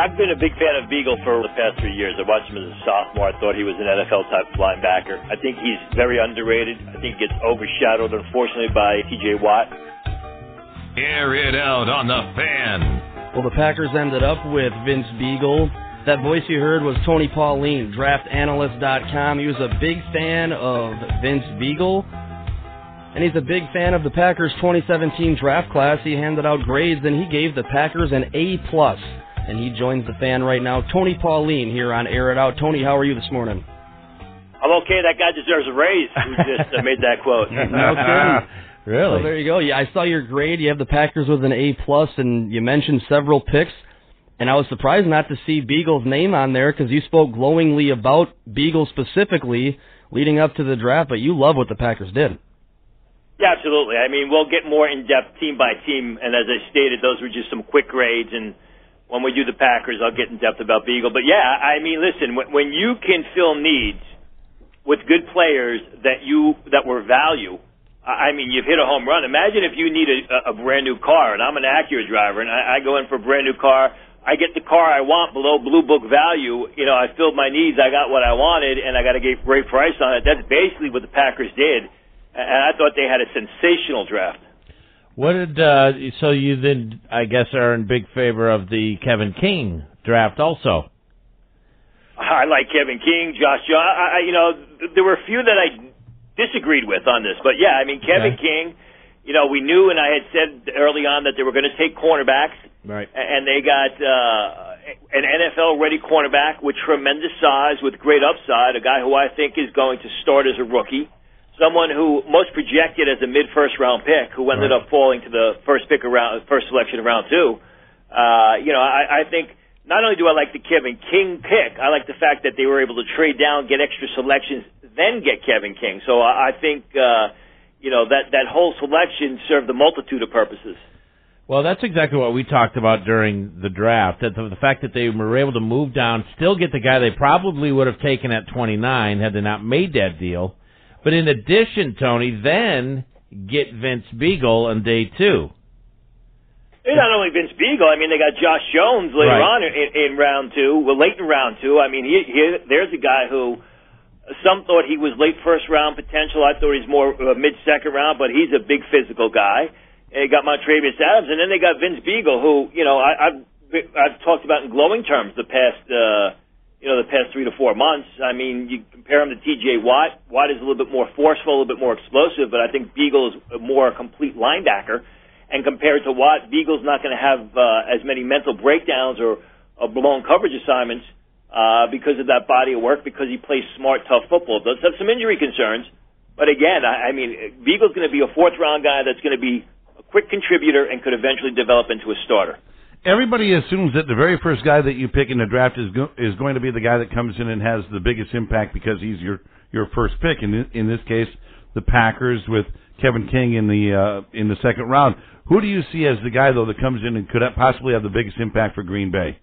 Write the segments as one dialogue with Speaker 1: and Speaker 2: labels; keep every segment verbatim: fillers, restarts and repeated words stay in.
Speaker 1: I've been a big fan of Beagle for the past three years. I watched him as a sophomore. I thought he was an N F L-type linebacker. I think he's very underrated. I think he gets overshadowed, unfortunately, by T J Watt.
Speaker 2: Air it out on the Fan.
Speaker 3: Well, the Packers ended up with Vince Beagle. That voice you heard was Tony Pauline, draft analyst dot com. He was a big fan of Vince Beagle, and he's a big fan of the Packers' twenty seventeen draft class. He handed out grades, and he gave the Packers an A plus. And he joins the Fan right now. Tony Pauline here on Air It Out. Tony, how are you this morning?
Speaker 1: I'm okay. That guy deserves a raise who just uh, made that quote.
Speaker 3: No kidding.
Speaker 4: Really?
Speaker 3: Well, there you go. Yeah, I saw your grade. You have the Packers with an A plus, and you mentioned several picks. And I was surprised not to see Beagle's name on there because you spoke glowingly about Beagle specifically leading up to the draft, but you love what the Packers did.
Speaker 1: Yeah, absolutely. I mean, we'll get more in-depth team by team, and as I stated, those were just some quick grades, and when we do the Packers, I'll get in depth about Beagle. But, yeah, I mean, listen, when you can fill needs with good players that you that were value, I mean, you've hit a home run. Imagine if you need a, a brand-new car, and I'm an Acura driver, and I, I go in for a brand-new car. I get the car I want below Blue Book value. You know, I filled my needs. I got what I wanted, and I got a great price on it. That's basically what the Packers did, and I thought they had a sensational draft.
Speaker 4: What did uh, so you then, I guess, are in big favor of the Kevin King draft also?
Speaker 1: I like Kevin King, Josh Jones. I, I, you know, there were a few that I disagreed with on this, but yeah, I mean, Kevin okay. King. You know, we knew, and I had said early on that they were going to take cornerbacks,
Speaker 4: right?
Speaker 1: And they got uh, an N F L-ready cornerback with tremendous size, with great upside, a guy who I think is going to start as a rookie. Someone who most projected as a mid-first round pick, who ended right. up falling to the first pick around, first selection of round two. Uh, you know, I, I think not only do I like the Kevin King pick, I like the fact that they were able to trade down, get extra selections, then get Kevin King. So I, I think, uh, you know, that, that whole selection served a multitude of purposes.
Speaker 4: Well, that's exactly what we talked about during the draft, that the, the fact that they were able to move down, still get the guy they probably would have taken at twenty-nine had they not made that deal. But in addition, Tony, then get Vince Beagle on day two.
Speaker 1: It's not only Vince Beagle. I mean, they got Josh Jones later
Speaker 4: right.
Speaker 1: on in, in round two. Well, late in round two. I mean, he, he, there's a guy who some thought he was late first round potential. I thought he's more uh, mid second round, but he's a big physical guy. And they got Montravius Adams, and then they got Vince Beagle, who you know I, I've I've talked about in glowing terms the past. Uh, You know, the past three to four months. I mean, you compare him to T J Watt. Watt is a little bit more forceful, a little bit more explosive, but I think Beagle is a more complete linebacker. And compared to Watt, Beagle's not going to have uh, as many mental breakdowns or, or blown coverage assignments uh, because of that body of work, because he plays smart, tough football. Does have some injury concerns, but again, I, I mean, Beagle's going to be a fourth-round guy that's going to be a quick contributor and could eventually develop into a starter.
Speaker 5: Everybody assumes that the very first guy that you pick in the draft is go- is going to be the guy that comes in and has the biggest impact because he's your, your first pick. In this, in this case, the Packers with Kevin King in the uh, in the second round. Who do you see as the guy though that comes in and could possibly have the biggest impact for Green Bay?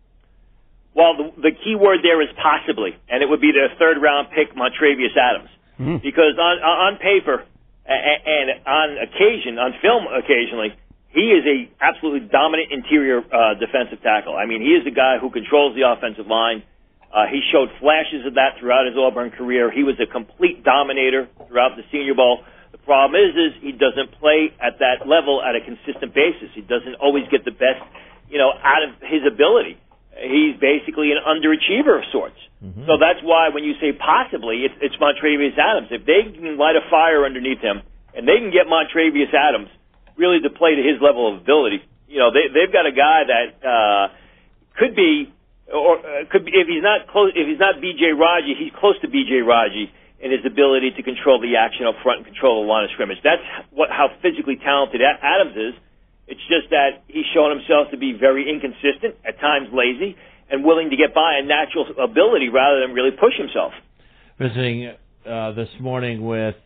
Speaker 1: Well, the, the key word there is possibly, and it would be their third round pick, Montravius Adams, mm-hmm. because on on paper and, and on occasion, on film occasionally. He is a absolutely dominant interior uh, defensive tackle. I mean, he is the guy who controls the offensive line. Uh, he showed flashes of that throughout his Auburn career. He was a complete dominator throughout the Senior Bowl. The problem is, is he doesn't play at that level at a consistent basis. He doesn't always get the best, you know, out of his ability. He's basically an underachiever of sorts. Mm-hmm. So that's why when you say possibly, it's, it's Montravius Adams. If they can light a fire underneath him and they can get Montravius Adams really to play to his level of ability, you know, they, they've got a guy that uh, could be, or uh, could be, if he's not close, if he's not B J Raji, he's close to B J Raji in his ability to control the action up front and control the line of scrimmage. That's what how physically talented Adams is. It's just that he's shown himself to be very inconsistent, at times lazy, and willing to get by a natural ability rather than really push himself.
Speaker 4: Visiting uh, this morning with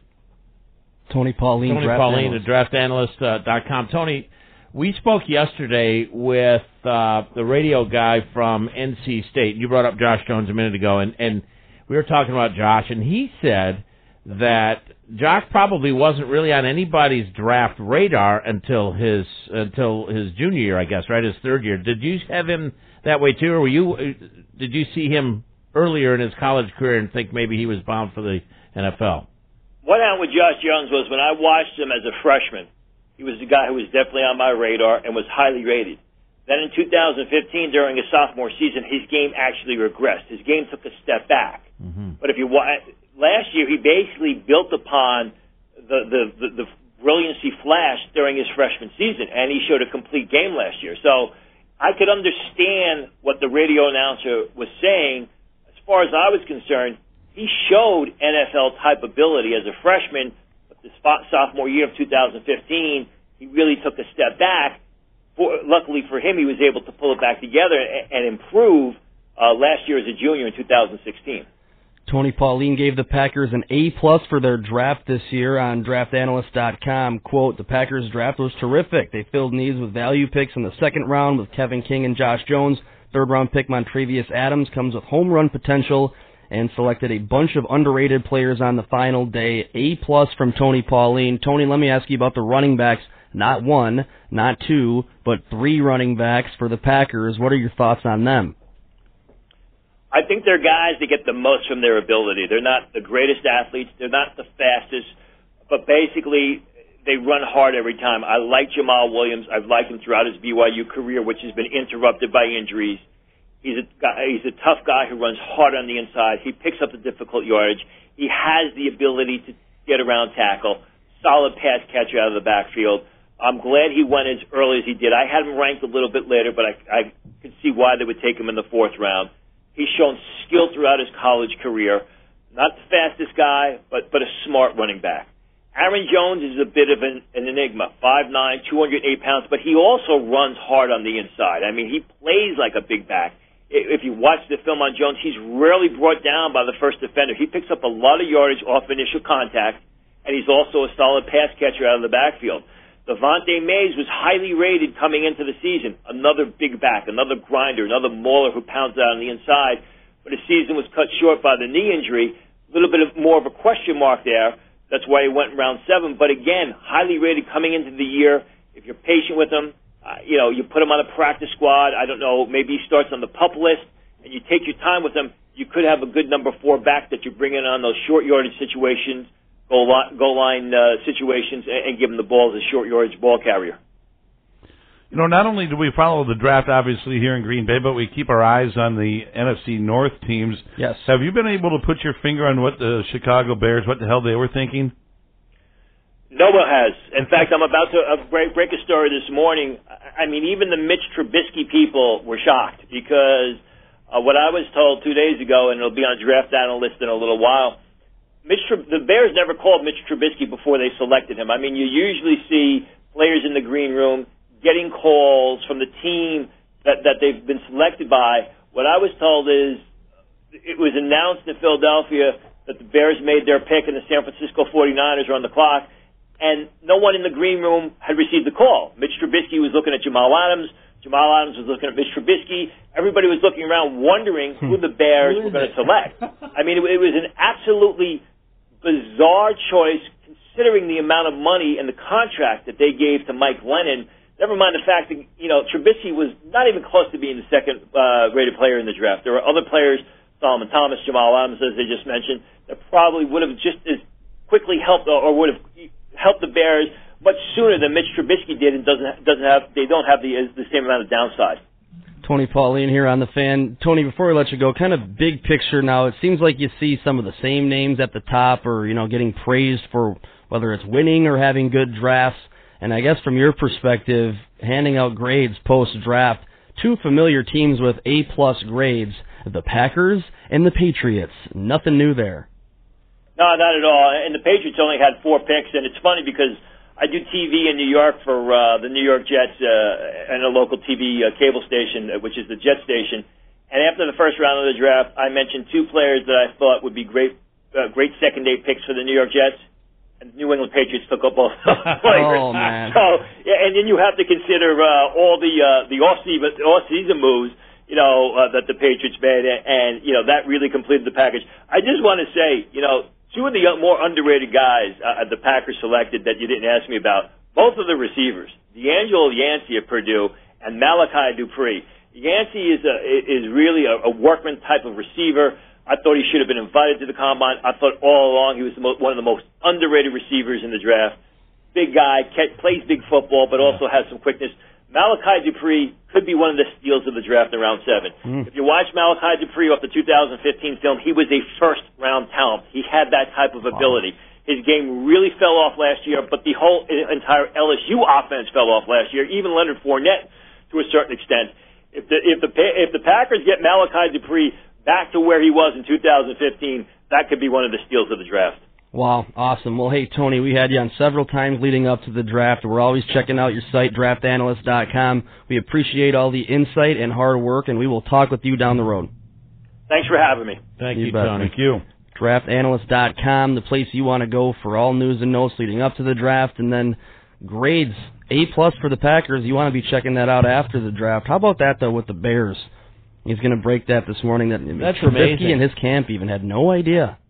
Speaker 3: Tony Pauline,
Speaker 4: Tony
Speaker 3: draft
Speaker 4: Pauline,
Speaker 3: analyst.
Speaker 4: the draft analyst dot com. Tony, we spoke yesterday with uh, the radio guy from N C State. You brought up Josh Jones a minute ago, and, and we were talking about Josh, and he said that Josh probably wasn't really on anybody's draft radar until his until his junior year, I guess, right? His third year. Did you have him that way too, or were you? Did you see him earlier in his college career and think maybe he was bound for the N F L?
Speaker 1: What happened with Josh Jones was when I watched him as a freshman, he was the guy who was definitely on my radar and was highly rated. Then in two thousand fifteen, during his sophomore season, his game actually regressed. His game took a step back. Mm-hmm. But if you last year, he basically built upon the the, the the brilliancy flashed during his freshman season, and he showed a complete game last year. So I could understand what the radio announcer was saying. As far as I was concerned, he showed N F L-type ability as a freshman, but the sophomore year of two thousand fifteen, he really took a step back. For, luckily for him, he was able to pull it back together and, and improve uh, last year as a junior in two thousand sixteen.
Speaker 3: Tony Pauline gave the Packers an A plus for their draft this year on draft analyst dot com. Quote, the Packers draft was terrific. They filled needs with value picks in the second round with Kevin King and Josh Jones. Third round pick Montrevious Adams comes with home run potential and selected a bunch of underrated players on the final day. A plus from Tony Pauline. Tony, let me ask you about the running backs. Not one, not two, but three running backs for the Packers. What are your thoughts on them?
Speaker 1: I think they're guys that get the most from their ability. They're not the greatest athletes. They're not the fastest. But basically, they run hard every time. I like Jamal Williams. I've liked him throughout his B Y U career, which has been interrupted by injuries. He's a guy, he's a tough guy who runs hard on the inside. He picks up the difficult yardage. He has the ability to get around tackle. Solid pass catcher out of the backfield. I'm glad he went as early as he did. I had him ranked a little bit later, but I, I could see why they would take him in the fourth round. He's shown skill throughout his college career. Not the fastest guy, but, but a smart running back. Aaron Jones is a bit of an, an enigma, five nine, two hundred eight pounds, but he also runs hard on the inside. I mean, he plays like a big back. If you watch the film on Jones, he's rarely brought down by the first defender. He picks up a lot of yardage off initial contact, and he's also a solid pass catcher out of the backfield. Devontae Mays was highly rated coming into the season. Another big back, another grinder, another mauler who pounds out on the inside. But his season was cut short by the knee injury. A little bit of more of a question mark there. That's why he went in round seven. But again, highly rated coming into the year. If you're patient with him, uh, you know, you put him on a practice squad. I don't know, maybe he starts on the PUP list, and you take your time with him. You could have a good number four back that you're bringing on those short yardage situations. Goal line, goal line uh, situations, and, and give him the ball as a short yardage ball carrier.
Speaker 5: You know, not only do we follow the draft, obviously, here in Green Bay, but we keep our eyes on the N F C North teams.
Speaker 3: Yes.
Speaker 5: Have you been able to put your finger on what the Chicago Bears, what the hell they were thinking?
Speaker 1: No one has. In fact, I'm about to uh, break, break a story this morning. I mean, even the Mitch Trubisky people were shocked because uh, what I was told two days ago, and it'll be on Draft Analyst in a little while, Mitch, the Bears never called Mitch Trubisky before they selected him. I mean, you usually see players in the green room getting calls from the team that, that they've been selected by. What I was told is it was announced in Philadelphia that the Bears made their pick and the San Francisco forty-niners are on the clock, and no one in the green room had received the call. Mitch Trubisky was looking at Jamal Adams. Jamal Adams was looking at Mitch Trubisky. Everybody was looking around wondering who the Bears were going to select. I mean, it, it was an absolutely bizarre choice considering the amount of money and the contract that they gave to Mike Lennon. Never mind the fact that, you know, Trubisky was not even close to being the second uh, rated player in the draft. There were other players, Solomon Thomas, Jamal Adams, as they just mentioned, that probably would have just as quickly helped or would have helped the Bears much sooner than Mitch Trubisky did, and doesn't doesn't have they don't have the the same amount of downside.
Speaker 3: Tony Pauline here on The Fan. Tony, before we let you go, kind of big picture now, it seems like you see some of the same names at the top or, you know, getting praised for whether it's winning or having good drafts. And I guess from your perspective, handing out grades post-draft, two familiar teams with A-plus grades, the Packers and the Patriots. Nothing new there.
Speaker 1: No, not at all. And the Patriots only had four picks, and it's funny because I do T V in New York for uh, the New York Jets uh, and a local T V uh, cable station, which is the Jet station. And after the first round of the draft, I mentioned two players that I thought would be great, uh, great second-day picks for the New York Jets. And New England Patriots took up both those players.
Speaker 3: Oh man!
Speaker 1: So, yeah, and then you have to consider uh, all the uh, the off-season, off-season moves, you know, uh, that the Patriots made, and, and you know that really completed the package. I just want to say, you know, two of the more underrated guys uh, the Packers selected that you didn't ask me about, both of the receivers, D'Angelo Yancey of Purdue and Malachi Dupree. Yancey is a, is really a, a workman type of receiver. I thought he should have been invited to the combine. I thought all along he was the mo- one of the most underrated receivers in the draft. Big guy, catch, plays big football, but also has some quickness. Malachi Dupree could be one of the steals of the draft in round seven. Mm. If you watch Malachi Dupree off the two thousand fifteen film, he was a first-round talent. He had that type of ability. Wow. His game really fell off last year, but the whole entire L S U offense fell off last year, even Leonard Fournette to a certain extent. If the if the if the Packers get Malachi Dupree back to where he was in two thousand fifteen, that could be one of the steals of the draft.
Speaker 3: Wow, awesome. Well, hey, Tony, we had you on several times leading up to the draft. We're always checking out your site, draft analyst dot com. We appreciate all the insight and hard work, and we will talk with you down the road.
Speaker 1: Thanks for having me.
Speaker 4: Thank
Speaker 3: you,
Speaker 4: you
Speaker 3: bet.
Speaker 4: Tony.
Speaker 5: Thank you.
Speaker 3: draft analyst dot com, the place you want to go for all news and notes leading up to the draft, and then grades, A plus for the Packers. You want to be checking that out after the draft. How about that, though, with the Bears? He's going to break that this morning. That
Speaker 4: That's
Speaker 3: Trubisky
Speaker 4: amazing.
Speaker 3: and his camp even had no idea.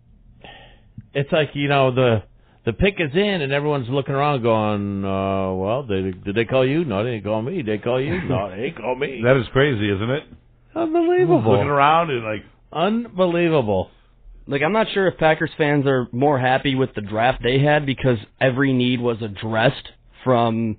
Speaker 4: It's like, you know, the the pick is in, and everyone's looking around going, uh, well, they, did they call you? No, they didn't call me. Did they call you? No, they didn't call me.
Speaker 5: That is crazy, isn't it?
Speaker 4: Unbelievable.
Speaker 5: Looking around and like...
Speaker 4: Unbelievable.
Speaker 3: Like, I'm not sure if Packers fans are more happy with the draft they had because every need was addressed from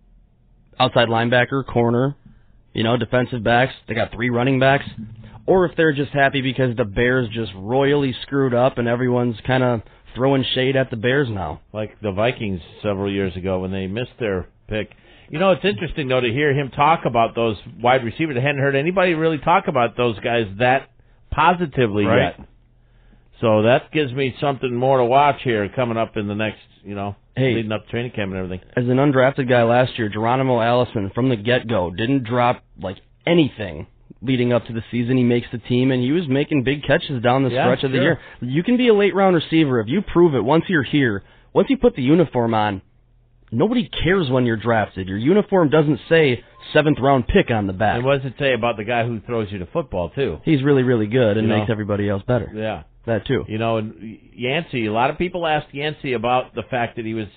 Speaker 3: outside linebacker, corner, you know, defensive backs. They got three running backs. Or if they're just happy because the Bears just royally screwed up and everyone's kind of throwing shade at the Bears now.
Speaker 4: Like the Vikings several years ago when they missed their pick. You know, it's interesting, though, to hear him talk about those wide receivers. I hadn't heard anybody really talk about those guys that positively
Speaker 5: Right.
Speaker 4: yet. So that gives me something more to watch here coming up in the next, you know,
Speaker 3: Hey,
Speaker 4: leading up to training camp and everything.
Speaker 3: As an undrafted guy last year, Geronimo Allison, from the get-go, didn't drop, like, anything leading up to the season. He makes the team, and he was making big catches down the
Speaker 4: Yeah,
Speaker 3: stretch of the
Speaker 4: sure.
Speaker 3: year. You can be a late-round receiver if you prove it once you're here. Once you put the uniform on, nobody cares when you're drafted. Your uniform doesn't say seventh-round pick on the back.
Speaker 4: And what does it say about the guy who throws you the football, too?
Speaker 3: He's really, really good and
Speaker 4: You know.
Speaker 3: makes everybody else better.
Speaker 4: Yeah.
Speaker 3: That, too.
Speaker 4: You know, and Yancey, a lot of people asked Yancey about the fact that he was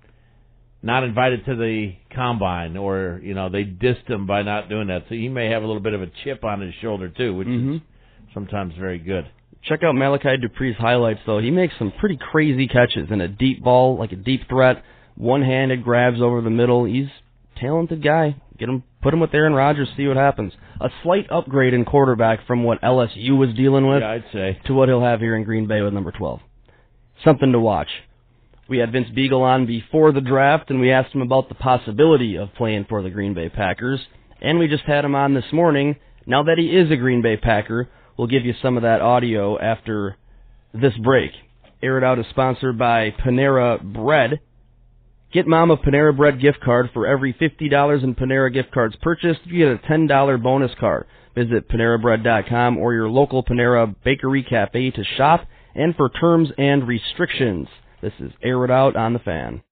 Speaker 4: not invited to the combine, or, you know, they dissed him by not doing that. So he may have a little bit of a chip on his shoulder, too, which
Speaker 3: Mm-hmm.
Speaker 4: is sometimes very good.
Speaker 3: Check out Malachi Dupree's highlights, though. He makes some pretty crazy catches in a deep ball, like a deep threat, one-handed grabs over the middle. He's a talented guy. Get him, put him with Aaron Rodgers, see what happens. A slight upgrade in quarterback from what L S U was dealing with
Speaker 4: Yeah, I'd say.
Speaker 3: to what he'll have here in Green Bay with number twelve. Something to watch. We had Vince Beagle on before the draft, and we asked him about the possibility of playing for the Green Bay Packers. And we just had him on this morning. Now that he is a Green Bay Packer, we'll give you some of that audio after this break. Air It Out is sponsored by Panera Bread. Get Mom a Panera Bread gift card for every fifty dollars in Panera gift cards purchased. You get a ten dollars bonus card. Visit Panera Bread dot com or your local Panera Bakery Cafe to shop and for terms and restrictions. This is Air It Out on the Fan.